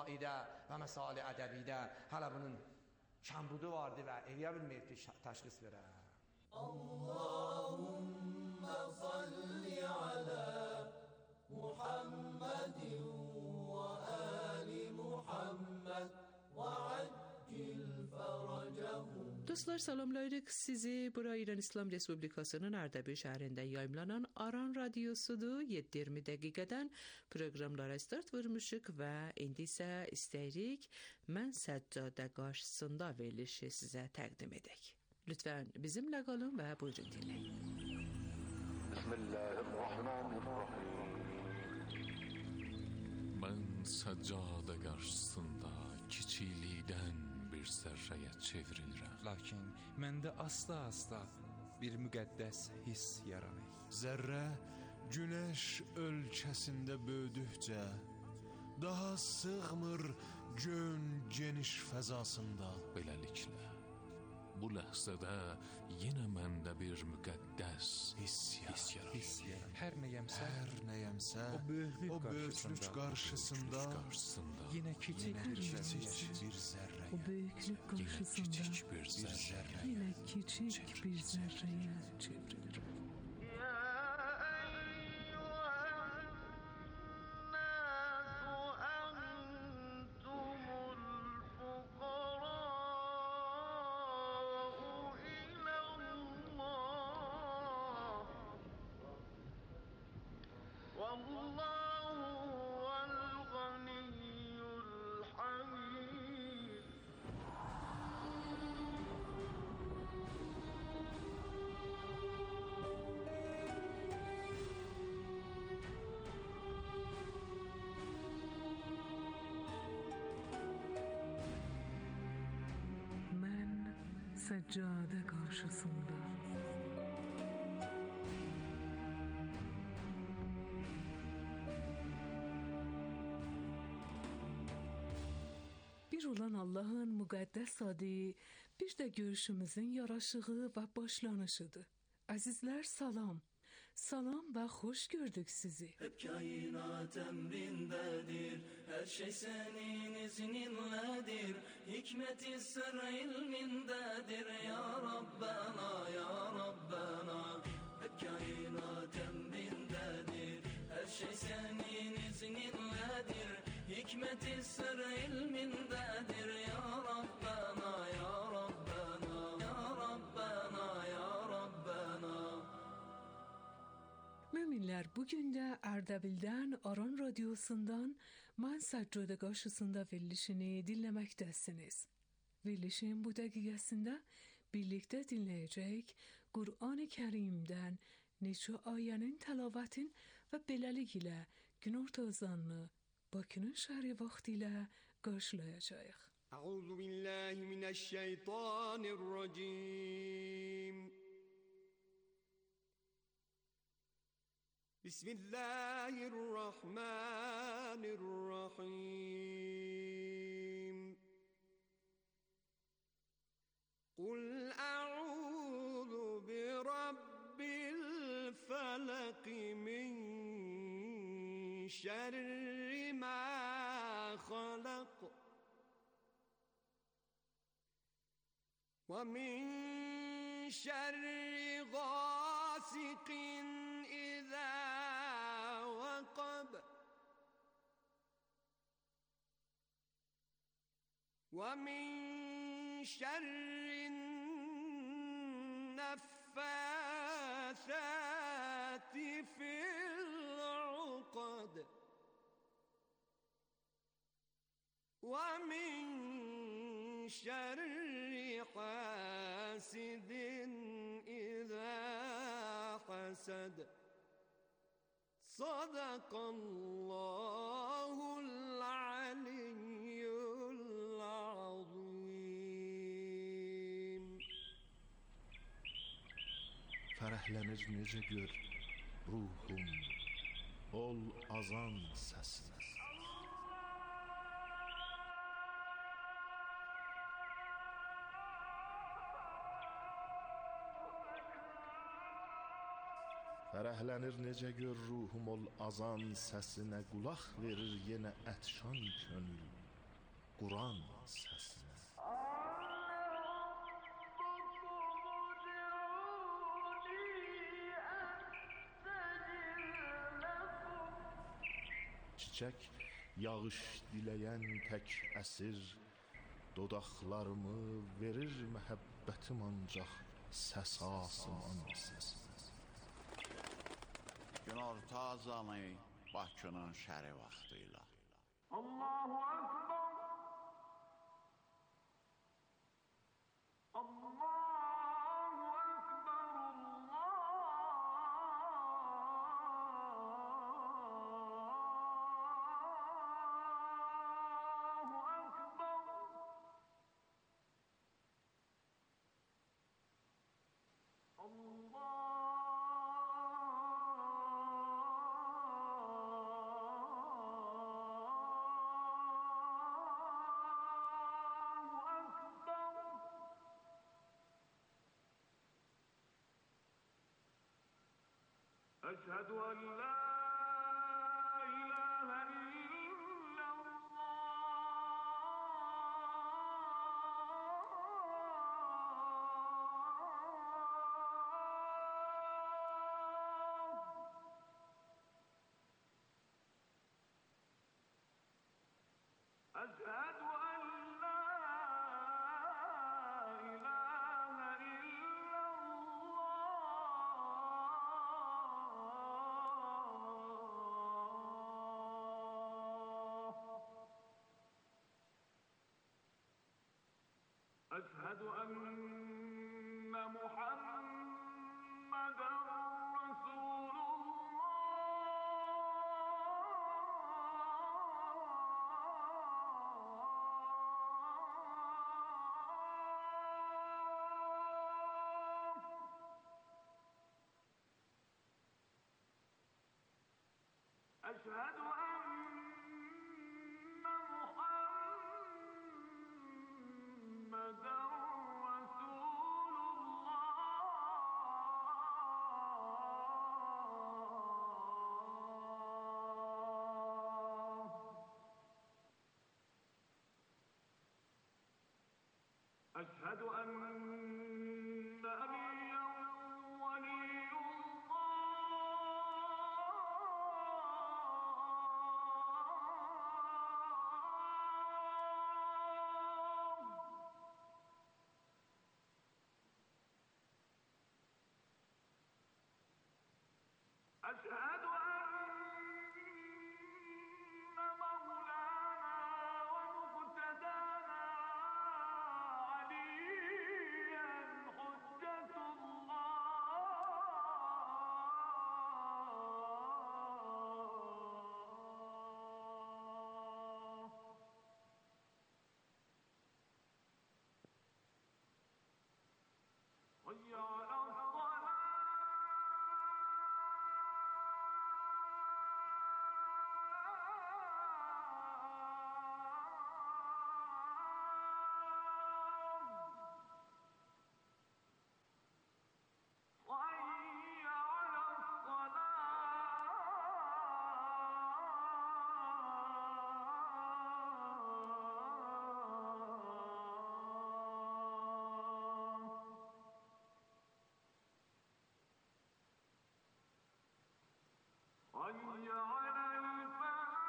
qasaidə və məsali ədəbidə hələ bunun kəmbudu vardı və eləyə bilməyib ki, təşxis verə. Allahümme salli alə Muhammedin və ali Muhammed və accil fərəcəhum. Dostlar salamlayırıq sizi. Bura İran İslam Respublikasının Ardabil şəhərində yayımlanan Aran Radyosudur. 7-20 dəqiqədən proqramlara start vermişik və indi isə istəyirik mən Səccadə qarşısında verilişi sizə təqdim edək. Lütfən bizimlə qalın və buyurun dinləyin. Bismillahirrahmanirrahim. Mən Səccadə qarşısında kiçiklikdən bir zərrəyə çevrilirəm. Lakin məndə asta-asta bir müqəddəs hiss yaranır. Zərrə günəş ölkəsində böyüdükcə daha sığmır gön geniş fəzasında. Beləliklə, bu ləhzədə yenə məndə bir müqəddəs hiss yaranır. Hər nəyəmsə, o böyüklük qarşısında yenə kiçik bir zərrəyə, O böyüklük qarşısında yenə kiçik bir zərrəyə çevrilir. Səccadə qarşısında bir olan Allahın müqəddəs adı, bir də görüşümüzün yaraşığı və başlanışıdır. Əzizlər salam. Salam və xoş gördük sizi. Hep kainat emrindedir, her şey senin izninledir. Hikmeti sır ilmindedir ya Rabbena, ya Rabbena. Hep kainat emrindedir, her şey senin izninledir. Hikmeti sır ilmindedir ya Rabbena, ya Rabbena, ya Rabbena, ya Rabbena. Müminler bugün de Ardabil'den Aran Radyosu'ndan Man Səccadə qarşısında verilişini dinlemektesiniz. Verilişin bu dakikasında birlikte dinleyecek Kur'an-ı Kerim'den neçə ayənin təlavatın və beləliklə günorta azanını Bakının şəhəri vaxtı ilə qarşılayacağıq. Əuzu billahi mineşşeytanirracim. Bismillahirrahmanirrahim. Kul a'udhu bi rabbil felak min şerri ma khalaq ve min şerri ghasiqin إذا وقب ومن شر النفاثات في العقد ومن شر حاسد إذا حسد صدق الله العلي العظيم. Fərəhlənir necə gör ruhum, ol azan səsinə. Fərəhlənir necə gör ruhum ol azan səsinə, qulaq verir yenə ətşan könül vuran səsinə. Çiçək yağış diləyən tək əsir, dodaqlarımı verir məhəbbətim ancaq səs asman səsinə. Günorta azanı Bakının şəri vaxtıyla. Allahu Ekber. Allahu Ekber. Allahu Ekber. أشهد أن لا إله إلا الله. أشهد أن لا إله إلا الله. أشهد أن محمدًا رسول الله. أشهد أن محمدًا رسول الله. أشهد أن نبيًا ولي الله. أشهد أن مولانا ومقتدانا عليا حجة الله. حي على الصلاة. حي على الصلاة. حي على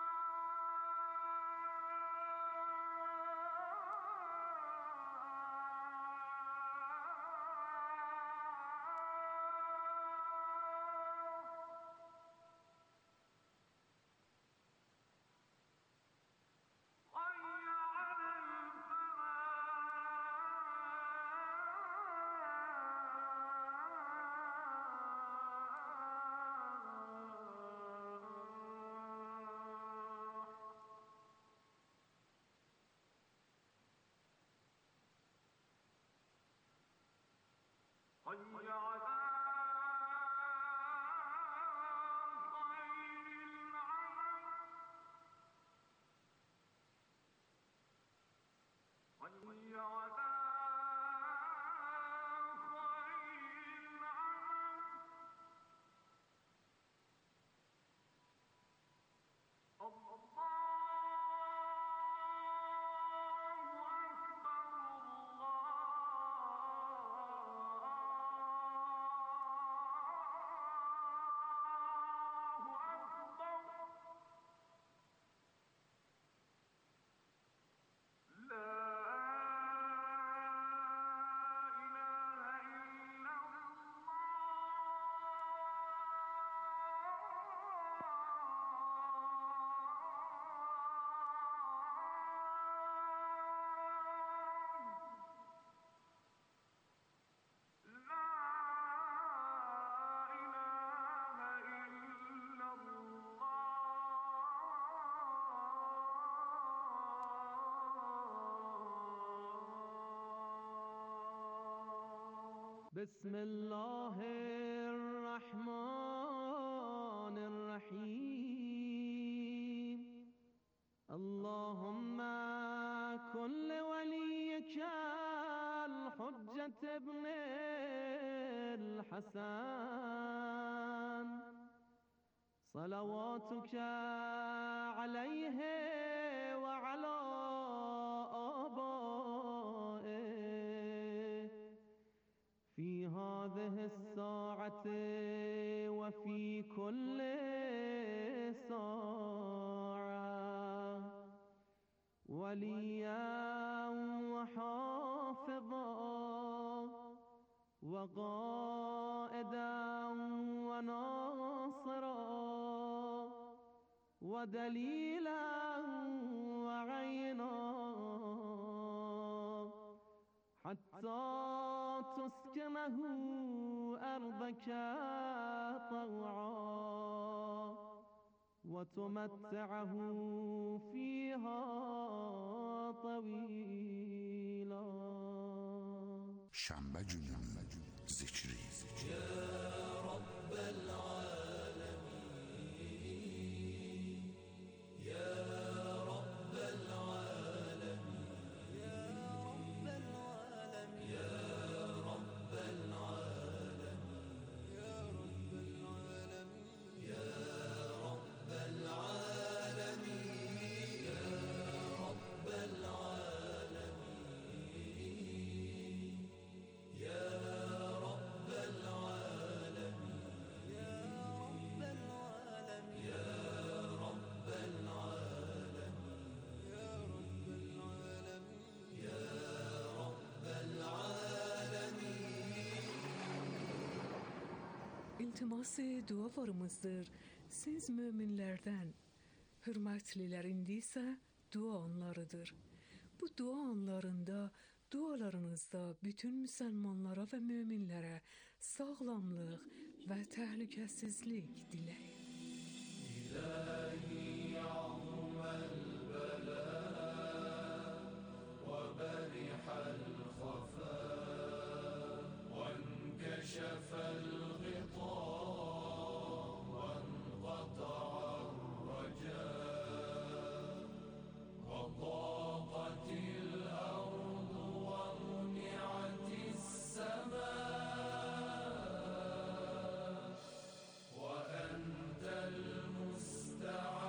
حي على خير العمل. حي على خير العمل. الله بسم الله الرحمن الرحيم اللهم كن لوليك الحجة ابن الحسن صلواتك عليه وعلى آبائه في هذه الساعة وفي كل ساعة وليا وحافظا وقائدا وناصرا ودليلا وعينا حتى تسكنه أرضك طوعا وتمتعه فيها طويلا. شنبه gününün zikri. يا رب العالمين يا رب العالمين يا رب العالمين يا رب العالمين يا رب العالمين يا رب العالمين يا رب العالمين يا رب العالمين يا رب العالمين يا رب العالمين يا رب العالمين يا رب العالمين. İltimas dualarımızdır siz müminlerden. Hürmetlilerin ise dua anlarıdır. Bu dua anlarında, dualarınızda bütün Müslümanlara ve müminlere sağlamlık ve tehlikesizlik dileyin. إلهي عظم البلاء وبرح الخفاء وانكشف الغطاء وانقطع الرجاء وضاقت الأرض ومنعت السماء وأنت المستعان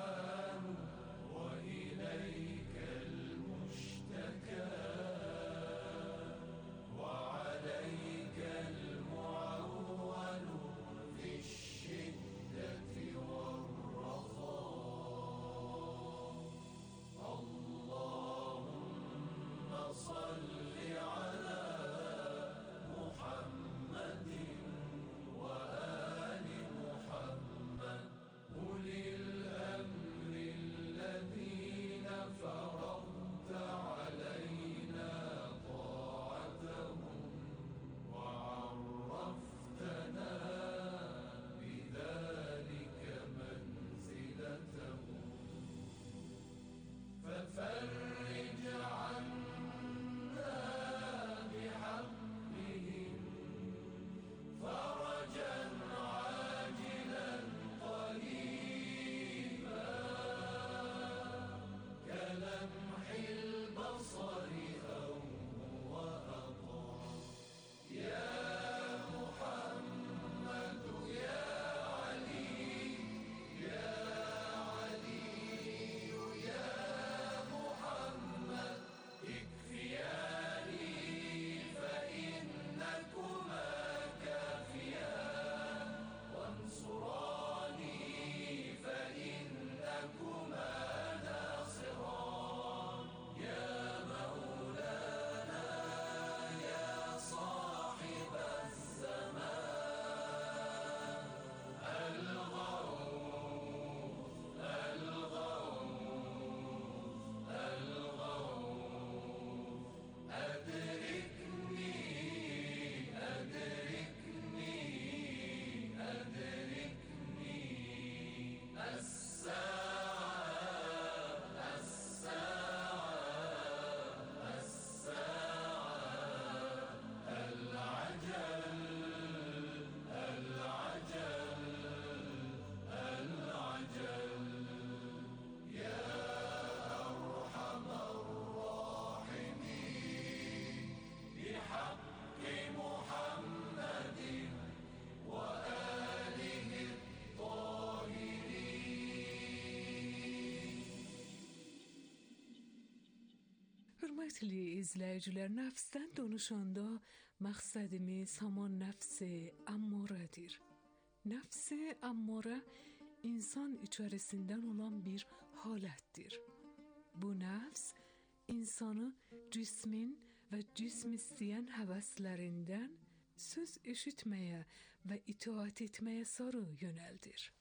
Hörmətli izləyicilər, nəfsdən danışanda məqsədimiz haman nəfs-i əmmarədir. Nəfs-i əmmarə insan içərisindən olan bir halətdir. Bu nəfs insanı cismin və cism istəyən həvəslərindən söz eşitməyə və itaat etməyə sarı yönəldir.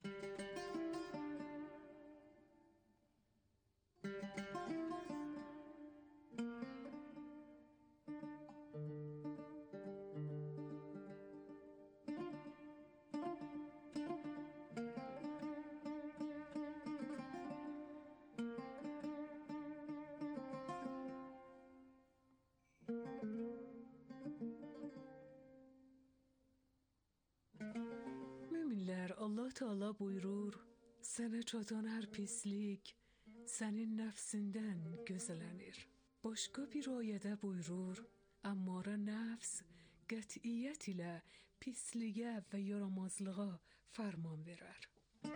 Allah Teala buyurur, sənə çatan hər pislik sənin nəfsindən gözələnir. Başqa bir ayədə buyurur, əmmara nəfs qətiyyət ilə pisliyə və yaramazlığa fərman verər.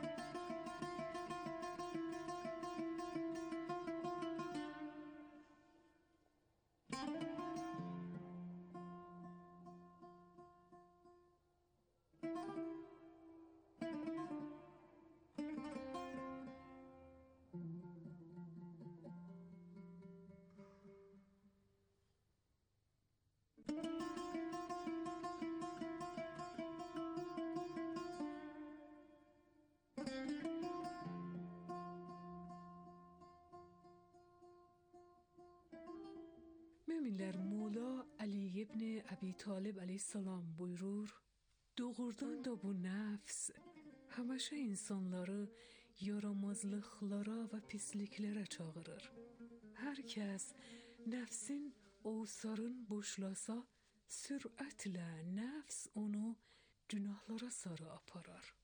Müminlər, Mola Ali ibn Abi Talib aleyhissalam buyurur, doğrudan da bu nəfs həmişə insanları yaramazlıqlara və pisliklərə çağırır. Hər kəs nəfsin ovsarın boşlasa, sürətlə nəfs onu günahlara sarı aparar.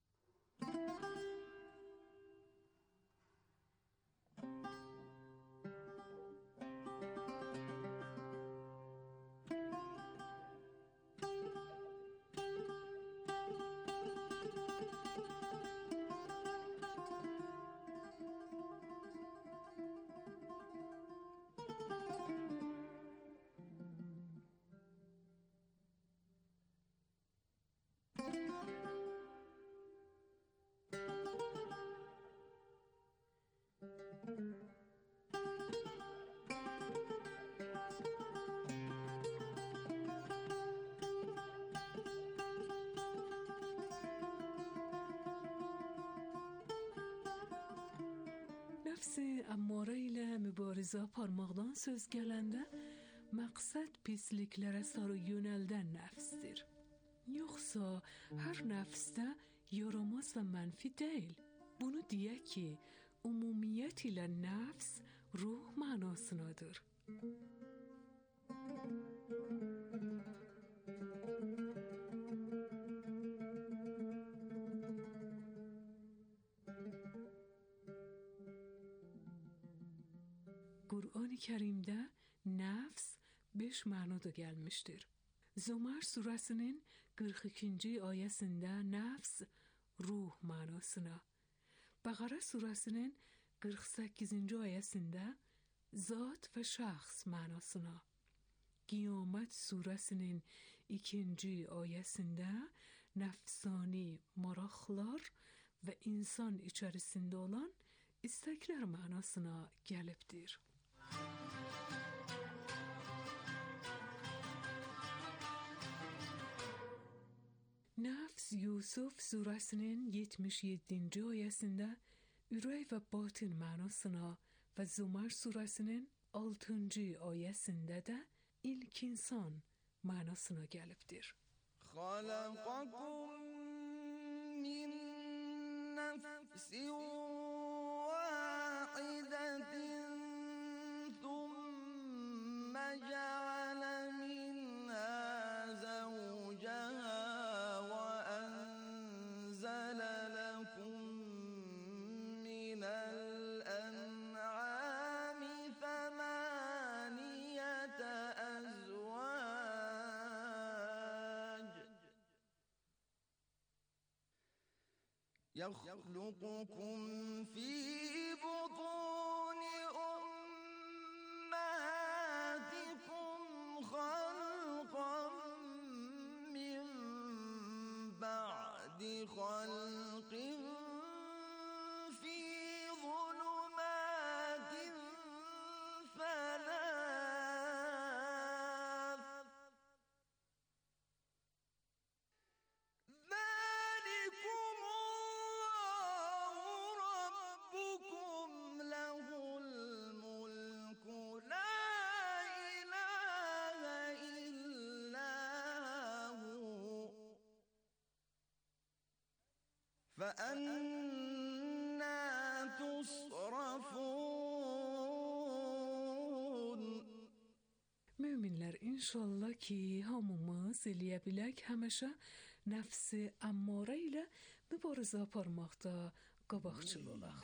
Nəfs-i əmmarə ilə mübarizə aparmaqdan söz gələndə məqsəd pisliklərə sarı yönəldən nəfsdir. Yoxsa hər nəfsdə yaramaz və mənfi deyil. Bunu deyək ki, ümumiyyət ilə nəfs ruh mənasındadır. Qur'an-ı Kərimdə nəfs 5 mənada gəlmişdir. Zumar surəsinin 42-ci ayəsində nəfs ruh mənasına, Bəqərə surəsinin 48-ci ayəsində zat və şəxs mənasına, Qiyamət surəsinin 2-ci ayəsində nəfsani maraqlar və insan içərisində olan istəklər mənasına gəlibdir. Nəfs Yusuf surəsinin 77-ci ayəsində ürək və batin mənasına və Zumar surəsinin 6-cı ayəsində də ilk insan mənasına gəlibdir. خلقكم من نفس واحدة ثم جعل منها زوجها وأنزل لكم من الأنعام ثمانية أزواج يخلقكم في بطون أمهاتكم خلق في ظلمات ثلاث ذلكم الله ربكم له الملك لا إله إلا هو فأنا تصرفون. Möminlər, inşallah ki, hamımız eləyə bilək həmişə nəfsi əmmara ilə mübarizə aparmaqda qabaqcıl olaq.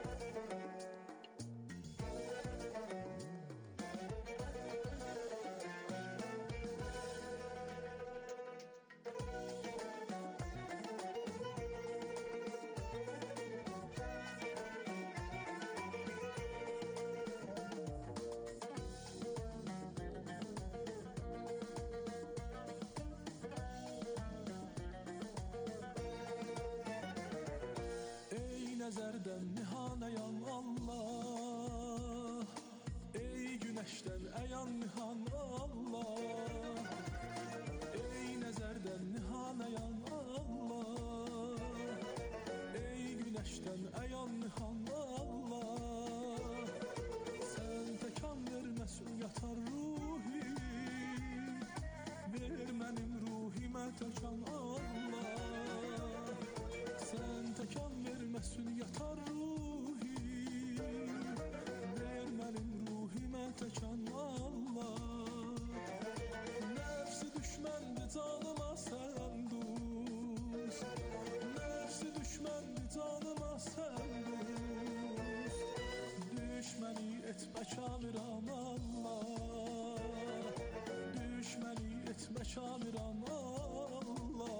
Nəzərdən nihanayan Allah, ey günəşdən əyan nihan Allah, ey nəzərdən nihanayan Allah, ey günəşdən əyan nihan Allah, sən təkan verməsin yatar ruhi, ver mənim ruhimə təkan Allah, sən təkan verməsin yatar ruhi, ver mənim ruhimə təkan Allah. Nəfsi düşməndir canıma sən dost, nəfsi düşməndir canıma sən dost, düşməni etmə kafiran Allah, düşməni etmə kafiran Allah.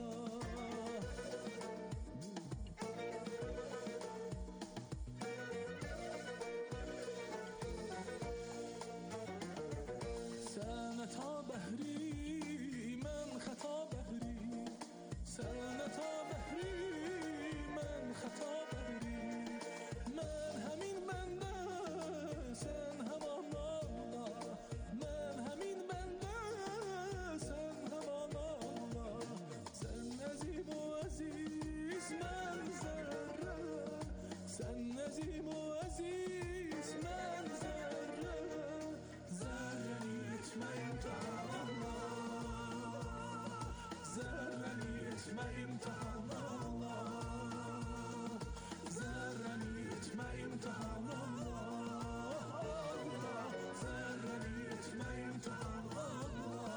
Sənəta bəhri, mən xəta bəhri, sənəta bəhri, mən xəta bəhri, mən həmin məndə, sən həman Allah, mən həmin məndə, sən həman Allah, sən əzim o əziz, mən zərrə, sən əzim o əziz, mən zərrə, zərrəni etmə imtihan Allah, zərrəni etmə imtihan Allah, zərrəni etmə imtihan Allah, zərrəni etmə imtihan Allah.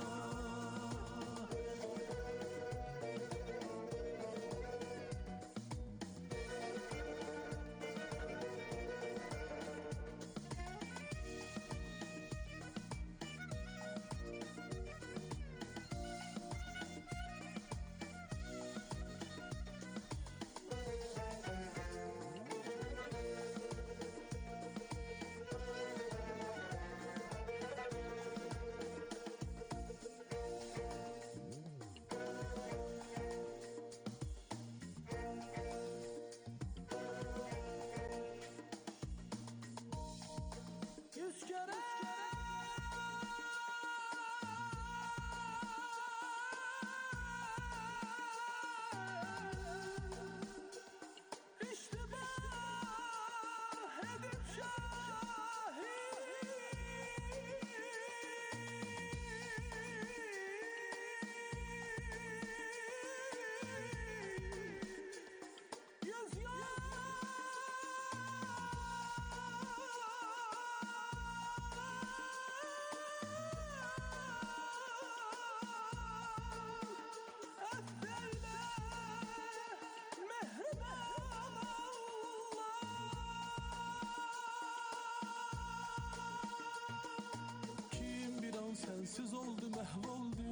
Yüz kere iştibah edip yüz sensiz oldu mahvoldu,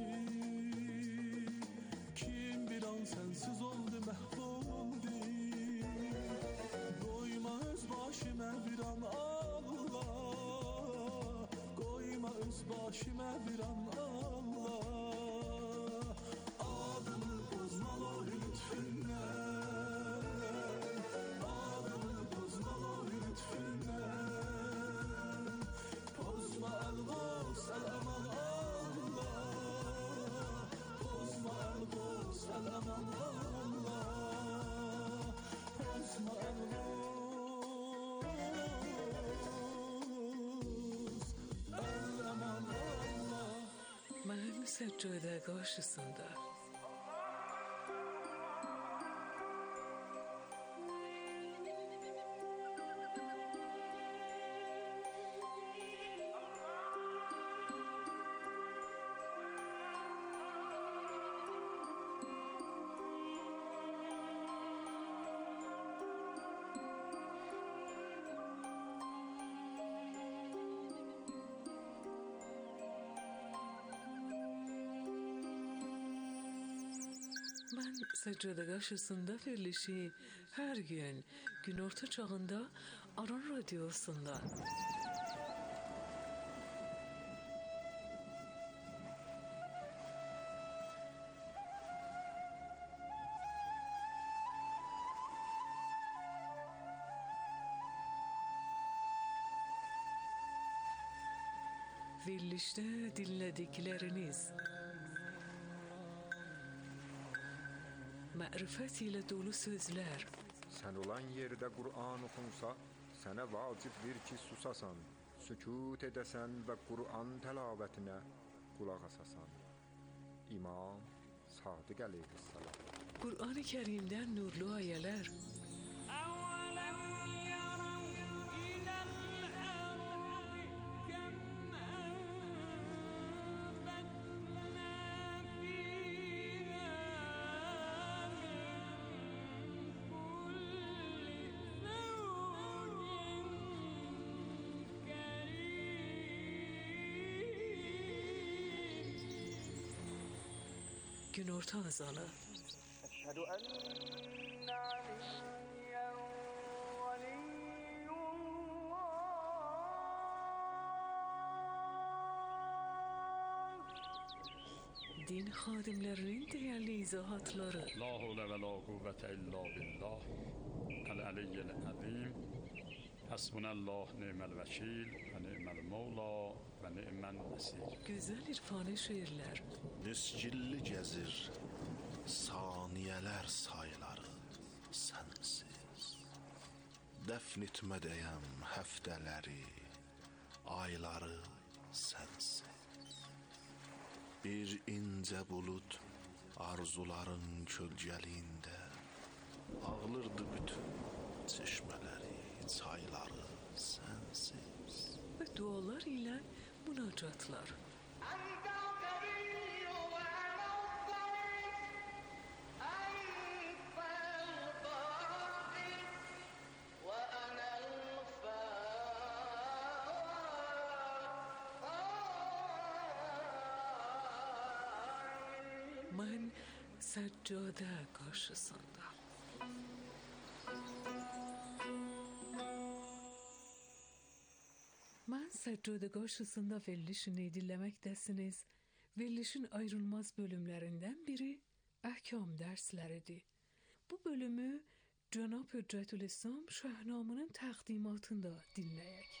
kim bir an sensiz oldu mahvoldu, koyma öz başıma bir an Allah, koyma öz başıma bir an Allah, adımı bozmalı lütfü seccade qarşısında. Mən səccədə qarşısında verilişi hər gün günorta çağında Aran Radiosunda. Verilişdə dinlədikləriniz mərifət ilə dolu sözlər. Sən olan yerdə Qur'an oxunsa, sənə vacibdir ki, susasan, sükut edəsən və Qur'an təlavetinə qulaq asasan. İmam Sadiq əleyhissalam. Qur'an-ı Kərimdən nurlu ayələr. Günorta azanı. أشهد أن عليا ولي الله. Din xadimlərinin dəyərli izahatları. La havle ve la kuvvete illa billah. El-aliyyil azim. Hasbunallah ni'mel vekil ve ni'mel mevla ve ni'men nasir. Gözəl irfani şeirlər. Niscilli gəzir saniyələr sayları sənsiz. Dəfn etmədəyəm həftələri, ayları sənsiz. Bir incə bulud arzuların kölgəliyində ağlırdı bütün çeşmələri, çayları sənsiz. Və dualar ilə münacatlar. Mən səccədə qarşısında. Mən səccədə qarşısında verilişini dinləməkdəsiniz. Verilişin ayrılmaz bölümlərindən biri əhkam dərsləridir. Bu bölümü Cənab Hüccətülislam Şahnamının təqdimatında dinləyək.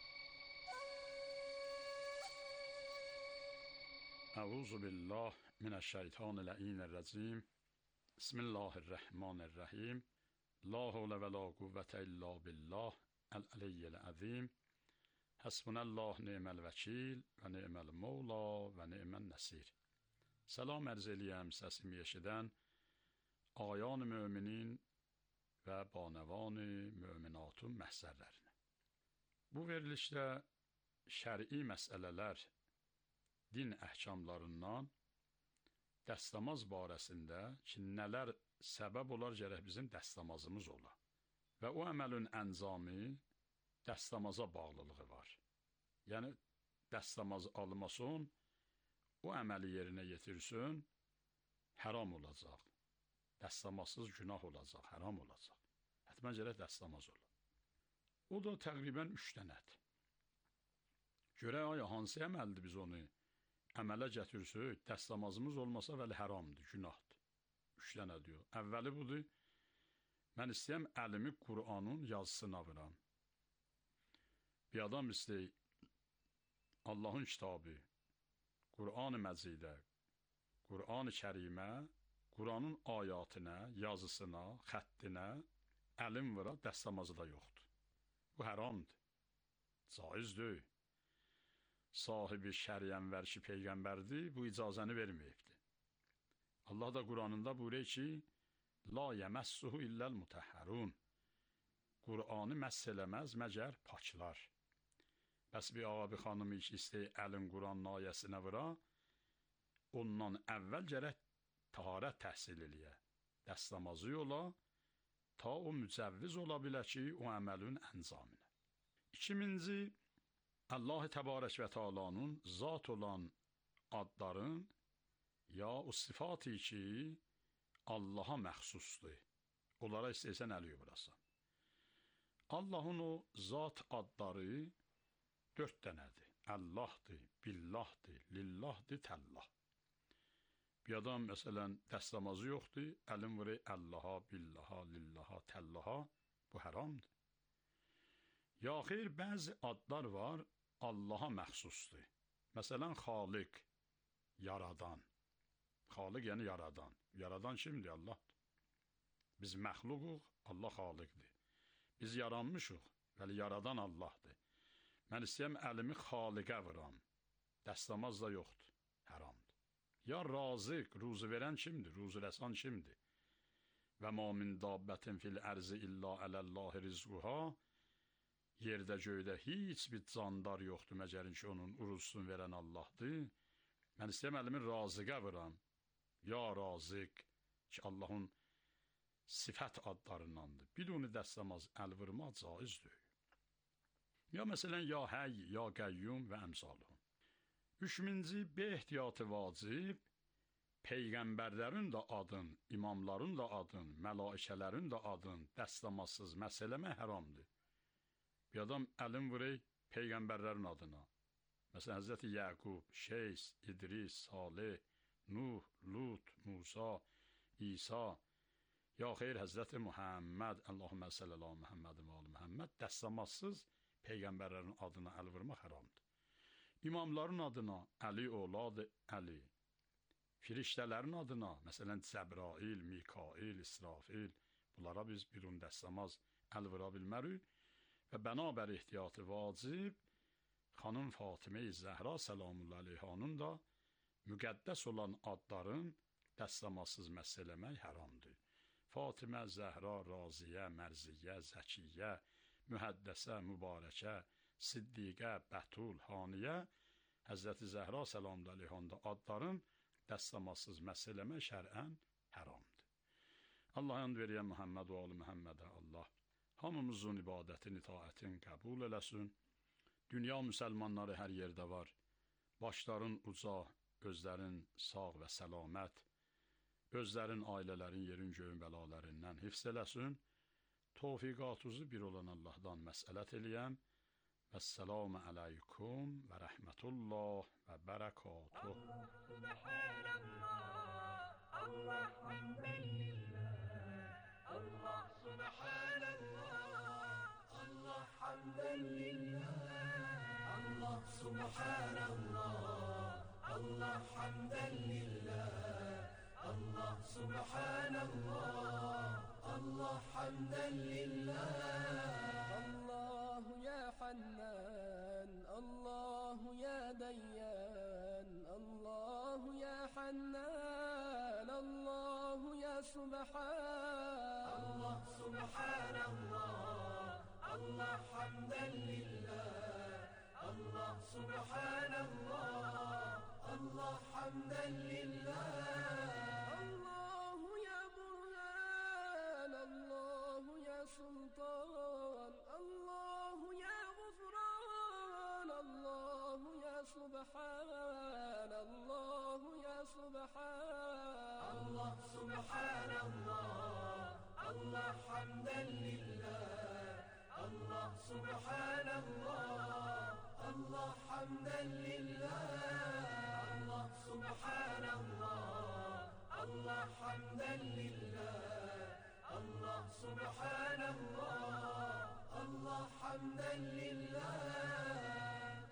Əuzu billah mineşşeytanirracim. Bismillahirrahmanirrahim. La havle ve la kuvvete illa billah. El-aliyyil azim. Hasbunallah ni'mel vekil və ni'mel mevla və ni'men nasir. Salam ərz eləyəm səsimi eşidən ayan möminin və banəvan möminatın məhzərlərinə. Bu verilişdə şəri məsələlər, din əhkamlarından dəstəmaz barəsində ki, nələr səbəb olar gərək bizim dəstəmazımız ola. Və o əməlin əncamı dəstəmaza bağlılığı var. Yəni, dəstəmaz almasın, o əməli yerinə yetirsin, haram olacaq. Dəstəmazsız günah olacaq, haram olacaq. Hətmən gərək dəstəmaz ola. O da təqribən 3 dənədir. Görək, aya, hansı əməldir biz onu əmələ gətirsək, dəstəmazımız olmasa vəli haramdır, günahdır. 3 dənə diyor. Əvvəli budur, mən istəyəm əlimi Qur'anın yazısına vuram. Bir adam istəyir Allahın kitabı, Qur'an-ı Məcidə, Qur'an-ı Kərimə, Qur'anın ayatına, yazısına, xəttinə əlim vura, dəstəmazı da yoxdur. Bu haramdır, caiz deyil. sahibi şəriyənvər ki peyğəmbərdir, bu icazəni verməyibdir. Allah da Quranında buyurur ki, la yəməssuhu illəl mutəhhərun. Qur'anı məss eləməz məgər paklar. Bəs bir ağa bir xanımı ki istəyi əlin Quranın ayəsinə vura, ondan əvvəl gərək taharət təhsil eləyə, dəstəmazı yola, ta o mücəvviz ola bilər ki, o əməlin əncamına. 2000-ci, Allah Təbarək və Teala'nın zat olan adların ya o sıfatı ki Allaha məxsusdur, onlara istəysən əli vurasan. Allahın o zat adları 4 dənədir. Allahdır, billahdır, lillahdır, təllah. Bir adam məsələn dəstəmazı yoxdur, əlin vurur Allaha, billaha, lillaha, təllaha, bu haramdır. Ya xeyr, bəzi adlar var, Allaha məxsusdur. Məsələn, Xaliq, yaradan. Xaliq yəni yaradan. Yaradan kimdir? Allahdır. Biz məxluquq, Allah xaliqdir. Biz yaranmışıq, vəli yaradan Allahdır. Mən istəyəm əlimi Xaliqə vuram. Dəstəmaz da yoxdur, haramdır. Ya razıq, ruzu verən kimdir? Ruzu rəsan kimdir? Və ma min dabbətin fil ərzi illa ələllahi rizquha. Yerdə göydə heç bir candar yoxdur məgərin ki, onun uruzsunu verən Allahdır. Mən istəyəm əlimi razıqa vuram. Ya razıq ki, Allahın sifət adlarındandır. Biduni dəstəmaz əl vurmaq caiz deyil. Ya məsələn, ya həy, ya qəyyum və əmsalun. 3000-ci, be ehtiyatı vacib, peyğəmbərlərin də adın, imamların da adın, mələikələrin də adın dəstəmazsız məsələmə haramdır. Bir adam əlin vurur peyğəmbərlərin adına. Məsələn, Həzrəti Yəqub, Şeys, İdris, Salih, Nuh, Lut, Musa, İsa, ya xeyr Həzrəti Muhammed, Allahümmə səllələ Muhammedin və alı Muhammed, dəstəmazsız peyğəmbərlərin adına əl vurmaq haramdır. İmamların adına Əli oğladı Əli, firiştələrin adına, məsələn, Cəbrail, Mikail, İsrafil, bunlara biz bidun dəstəmaz əl vura bilmərik və bənabər ehtiyatı vacib, xanım Fatimə-i Zəhra səlamullah aleyhanın da müqəddəs olan adların dəstəmazsız məss eləmək haramdır. Fatimə, Zəhra, Raziyə, Mərziyə, Zəkiyyə, Mühəddəsə, Mübarəkə, Siddiqə, Bətul, Haniyə, Həzrəti Zəhra səlamullah aleyhanda adların dəstəmazsız məss eləmək şərən haramdır. Allah and veriyən Muhammed və alı Muhammedə Allah hamımızın ibadətin, itaətin qəbul eləsin. Dünya müsəlmanları hər yerdə var. Başların uca, özlərin sağ və səlamət, özlərin, ailələrin, yerin, göyün bəlalərindən hifz eləsin. Tövfiqatuzu bir olan Allahdan məsələt eləyəm. Vəssalamu aleykum və rəhmətullah və bərəkatuh. Allah hamdən lillah, Allah subhanallah, Allah hamdən lillah, Allah subhanallah, Allah hamdən lillah, Allah subhanallah, Allah hamdən lillah. الله يا حنان الله يا ديان الله يا حنان الله يا سبحان الله سبحان الله الله حمدا لله الله سبحان الله الله حمدا لله الله يا برهان الله يا سلطان الله يا غفران الله يا سبحان الله يا سبحان الله سبحان الله الله حمدا لله الله سبحان الله الله حمدا لله الله سبحان الله الله حمدا لله الله سبحان الله الله حمدا لله.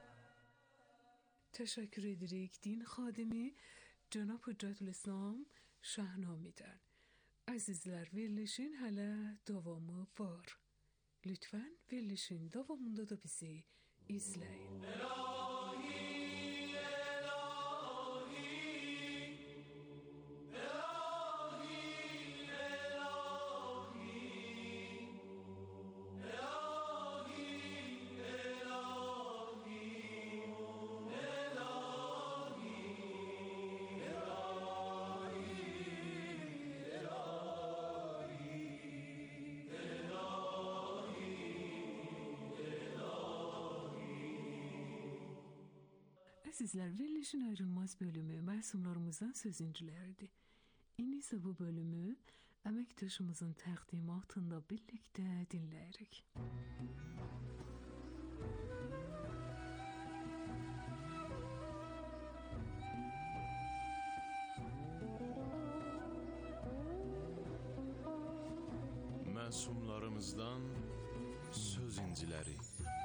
Teşekkür edirik din xadimi Cənab Hüccətülislam Şahnamıdan. Əzizlər, verilişin hələ davamı var. Lütfən verilişin davamında da bizi izləyin. Əzizlər, verilişin ayrılmaz bölümü məsumlarımızdan sözüncülərdi. İndi isə bu bölümü əməkdaşımızın təqdimatında birlikdə dinləyirik. Məsumlarımızdan söz inciləri.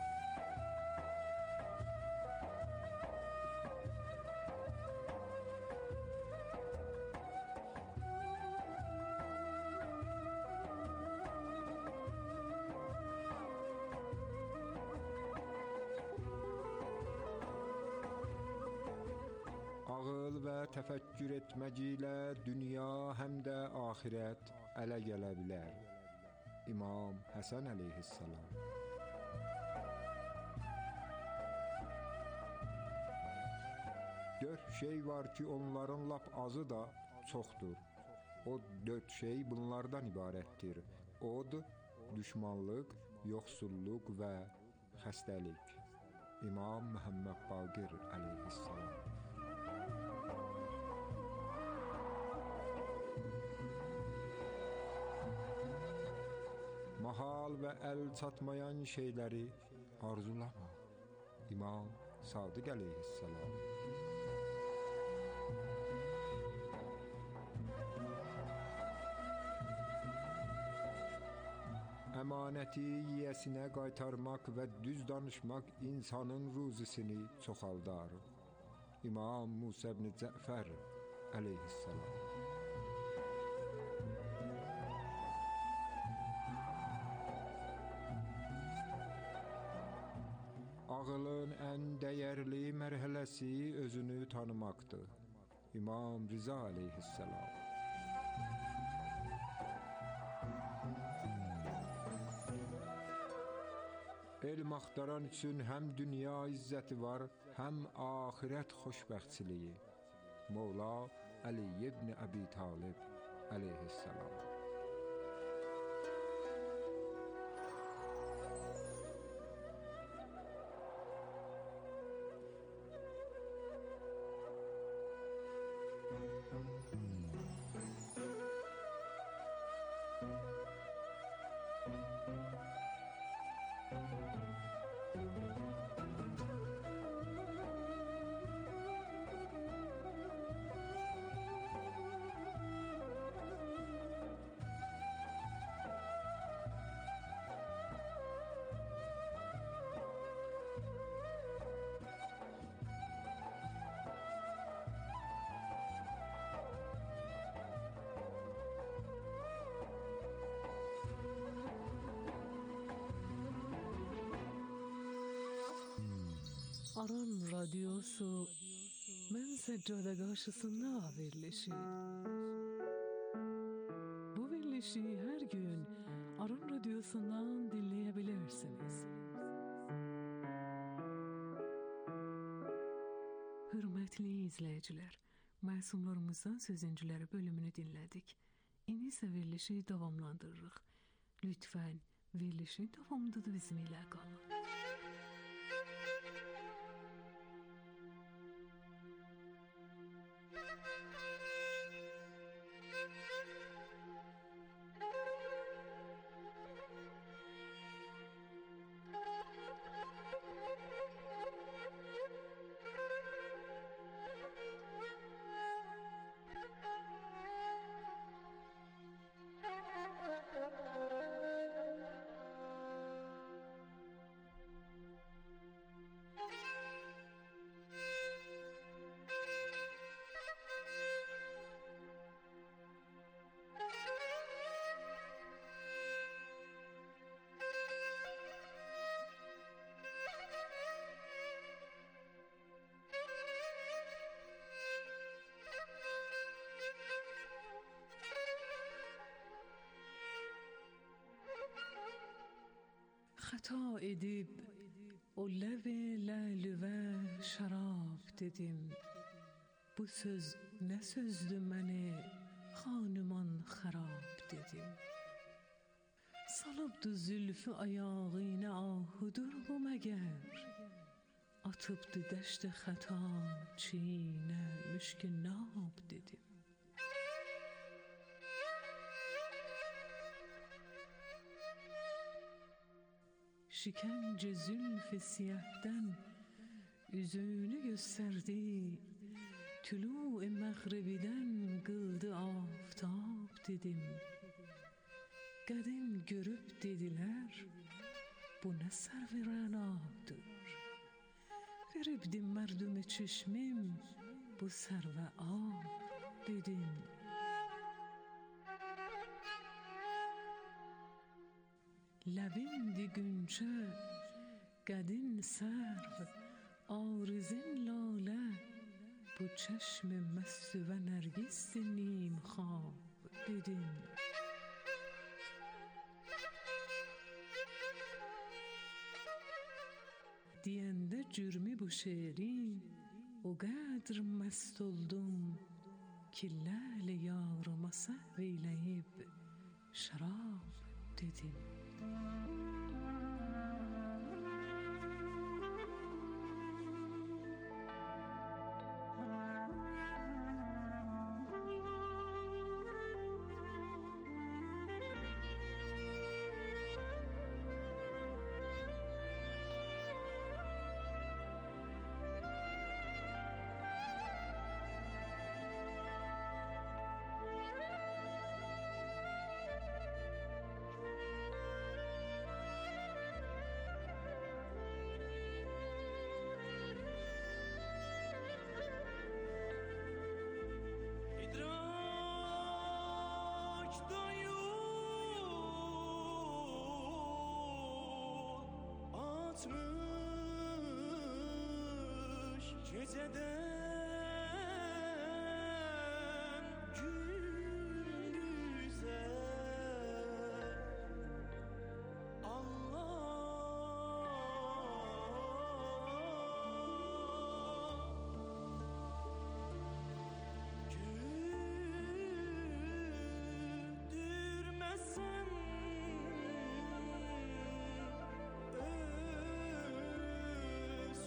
Ağıl və təfəkkür etməcilə dünya həm də axirət ələ gələ bilər. İmam Həsən əleyhissalam. Dörd şey var ki, onların lap azı da çoxdur. O dörd şey bunlardan ibarətdir. Od, düşmanlıq, yoxsulluq və xəstəlik. İmam Məhəmməd Baqir əleyhissalam. Mahal və əl çatmayan şeyləri arzulama. İmam Sadiq əleyhissalam. Əmanəti yiyəsinə qaytarmaq və düz danışmaq insanın ruzisini çoxaldar. İmam Musa ibn Cəfər əleyhissalam. Ağılın ən dəyərli mərhələsi özünü tanımaqdır. İmam Rıza əleyhissalam. Elm axtaran üçün həm dünya izzəti var, həm axirət xoşbəxtçiliyi. Mevla Ali ibn Abi Talib əleyhissalam. Aran Radyosu Mən Səccada qarşısında verilişi. Bu verilişi hər gün Aran Radyosu'ndan dinləyebilirsiniz. Hürmetli izləyicilər, məsumlarımızdan sözüncüləri bölümünü dinlədik. İndi isə verilişi davamlandırırıq. Lütfən verilişin davamında da bizimlə qalın. Xəta edib o ləv ləl və şərab dedim. Bu söz nə sözdür məni xanıman xərab dedim. Salıbdı zülfü ayağına ahudur bu məgər. atıbdı dəşt xəta çiğnə müşk nab dedim. Şikence zülf-i siyahdan yüzünü gösterdi. Tülû-i mağribiden kıldı aftab dedim. Kadın görüp dediler, bu ne servi-ranabdır. Veribdim merdüm çeşmim, bu serve ab dedim. Levimdi günçe, kadın serv, arızın lale, bu çeşm mest ve nergis nim khab dedim. Diyende cürmü bu şiirin, o kadar mest oldum ki lale yarıma sehveyleyip şarap dedim. Geceden gündüze güldürmesen öz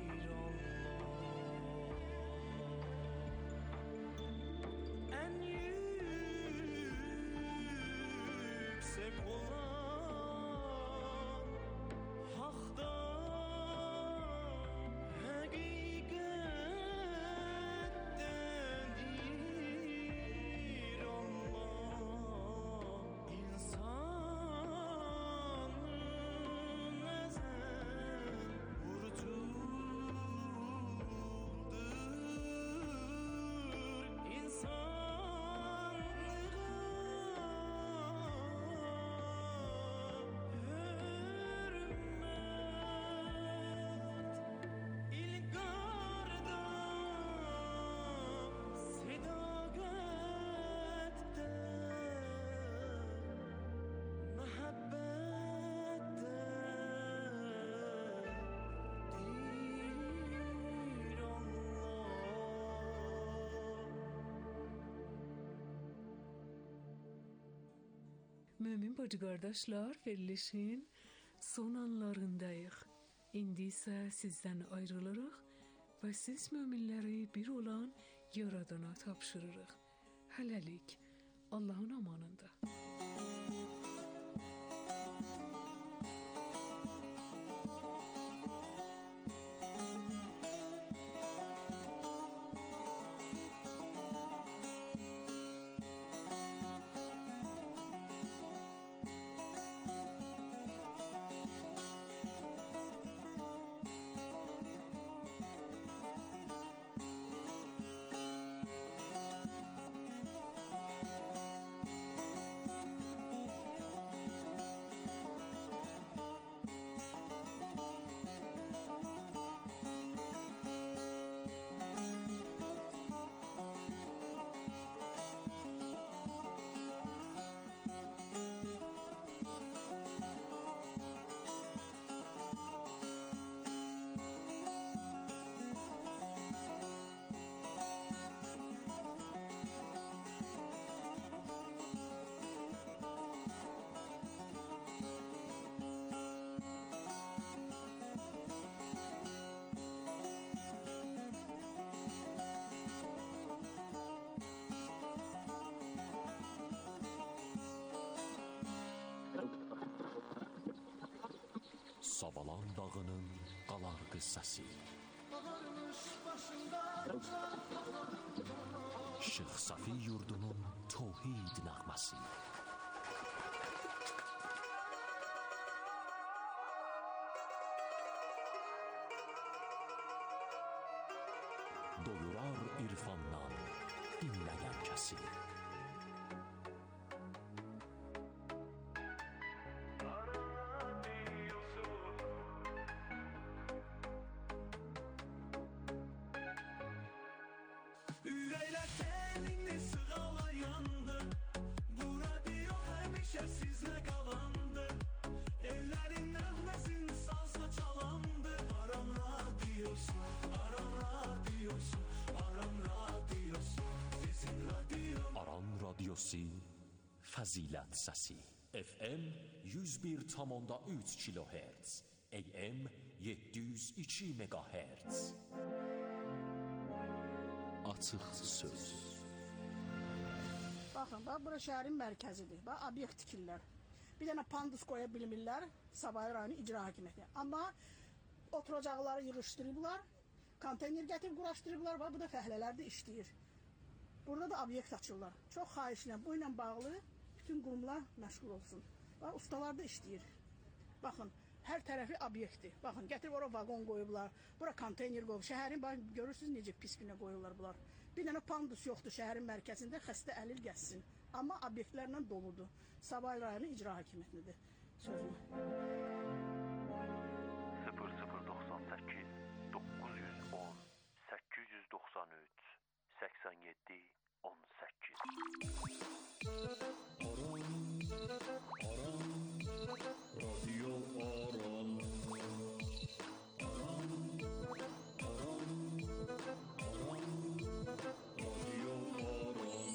and you hep olan haktan hakikattendir Allah insanın ezel vurtuldur Mümin bacı qardaşlar, verilişin son anlarındayıq. İndi isə sizdən ayrılırıq və siz müminləri bir olan Yaradana tapşırırıq. Hələlik, Allahın amanında. Savalan dağının qalar qıssası. Şeyx Safi yurdunun tövhid nəğməsi. Doyurar irfandan dinləyən kəsi. Ürəklər səninlə sığala yandı. Bu radio həmişə sizlə qalandı. Ellərin nəğməsin sazla çalandı. Aran radiosu, Aran radiosu, Aran radiosu, sizin radio. Aran radiosu, fəzilət səsi. FM 101,3 kHz, AM 702 MHz. Açıq söz. Baxın, bax, bura şəhərin mərkəzidir. Bax, obyekt tikirlər. Bir dənə pandus qoya bilmirlər Sabahı rayonu icra hakimiyyəti. Amma oturacaqları yığışdırıblar, konteyner gətirib quraşdırıblar. Bax, bu da fəhlələr də işləyir. Burada da obyekt açırlar. Çox xahişlə bu ilə bağlı bütün qurumlar məşğul olsun. Bax, ustalar da işləyir. Baxın, hər tərəfi obyektdir. Baxın, gətirib ora vaqon qoyublar, bura konteyner qoyub. Şəhərin, bax, görürsünüz necə pis günə qoyurlar bunlar. Bir dənə pandus yoxdur şəhərin mərkəzində, xəstə əlil gəzsin. Amma obyektlərlə doludur. Sabahı rayonu icra hakimiyyətidir sözü. 0098 910 893 87 18 Radio Aran. Aran, Aran, Aran, Radio Aran.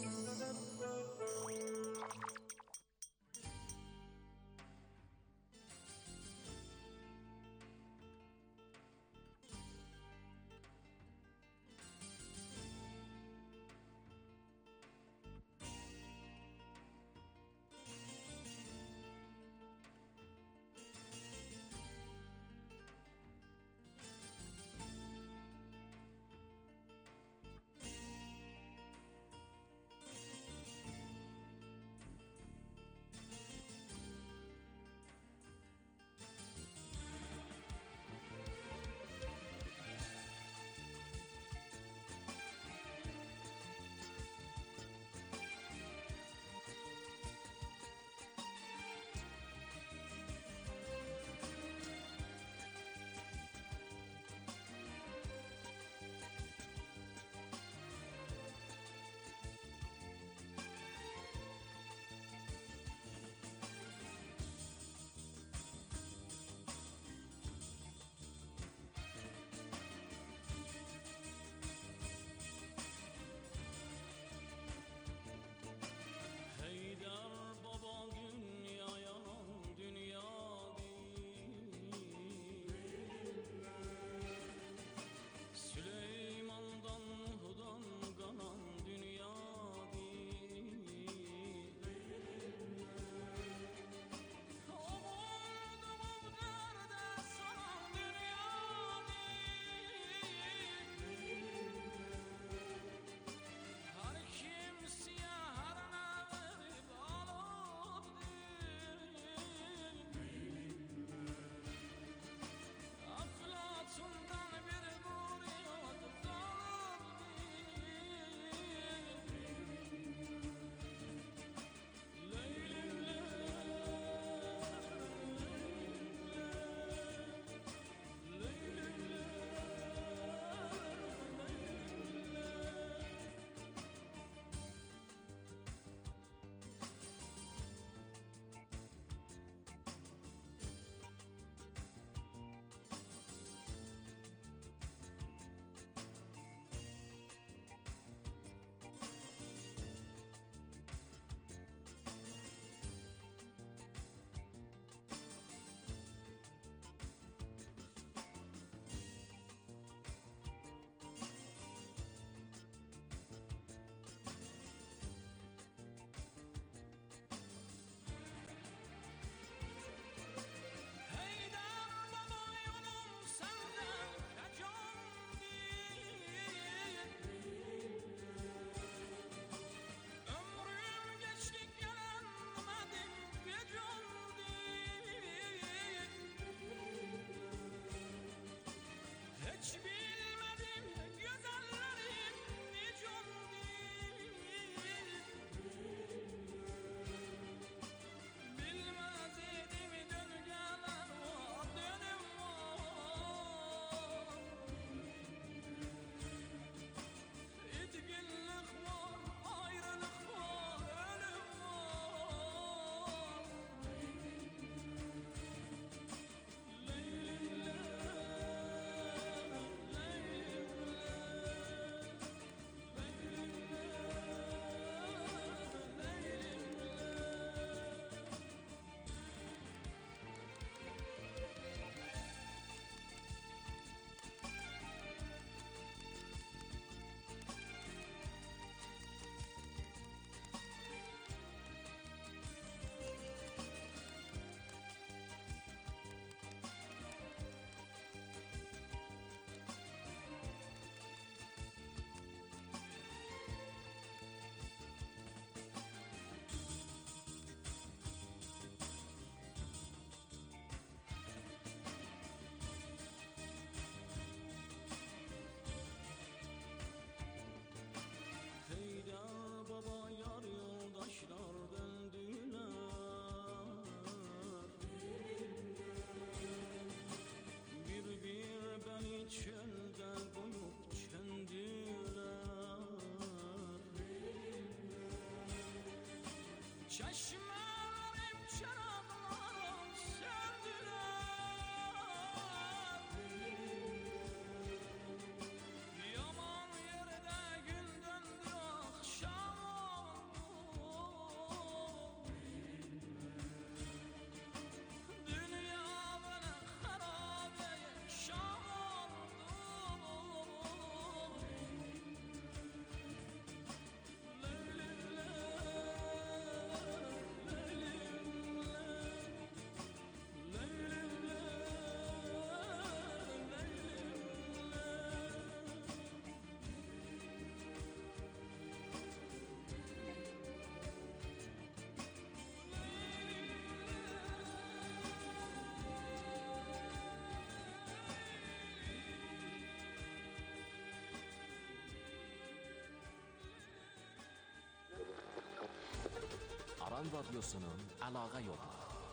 Aran Radyosu'nun əlaqə yolu.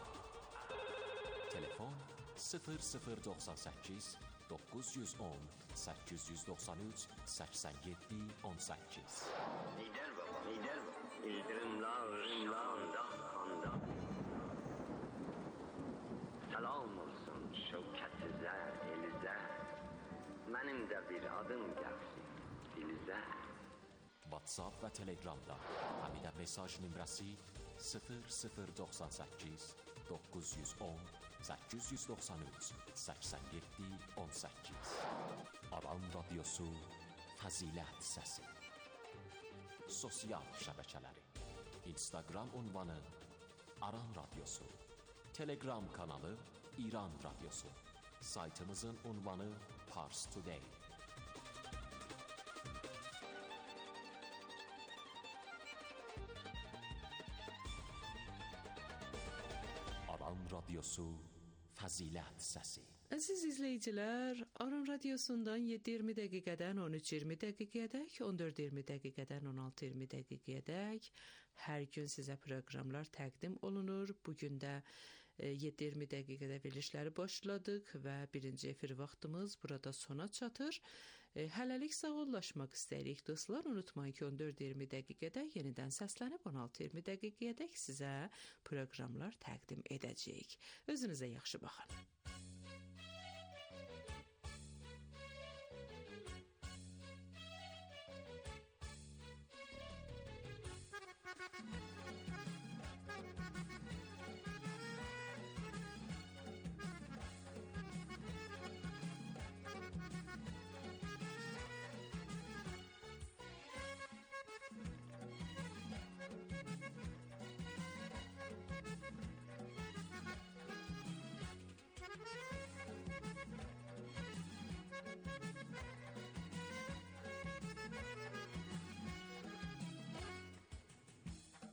Telefon 0098 910 893 87 18. Lider baba, lider baba. İldırımlarında handa. Salam olsun şevkətizə, elizə. Mənim də bir adım gəlsin dilizə. WhatsApp və Telegramda Həmidə mesaj nömrəsi 0098 910 893 87 18. Aran Radyosu Fəzilət Səsi. Sosial şəbəkələri: Instagram ünvanı Aran Radyosu, Telegram kanalı İran Radyosu, saytımızın ünvanı Pars Today. Aran Radyosu Fəzilət Səsi. Əziz izləyicilər, Aran Radiosundan 7:20 dəqiqədən 13:20 dəqiqəyədək, 14:20 dəqiqədən 16:20 dəqiqəyədək hər gün sizə proqramlar təqdim olunur. Bugün də 7:20 dəqiqədə verilişləri başladıq və birinci efir vaxtımız burada sona çatır. Hələlik sağollaşmaq istəyirik dostlar. Unutmayın ki 14:20 dəqiqədə yenidən səslənib 16:20 dəqiqəyədək sizə proqramlar təqdim edəcəyik. Özünüzə yaxşı baxın.